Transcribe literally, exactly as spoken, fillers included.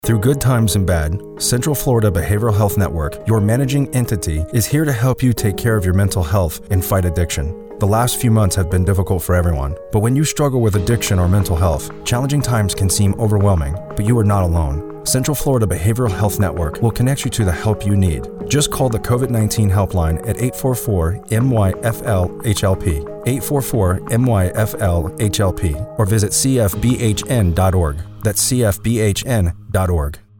Through good times and bad, Central Florida Behavioral Health Network, your managing entity, is here to help you take care of your mental health and fight addiction. The last few months have been difficult for everyone, but when you struggle with addiction or mental health, challenging times can seem overwhelming, but you are not alone. Central Florida Behavioral Health Network will connect you to the help you need. Just call the COVID nineteen helpline at eight four four M Y F L H L P, eight four four M Y F L H L P, or visit C F B H N dot org. That's C F B H N dot org.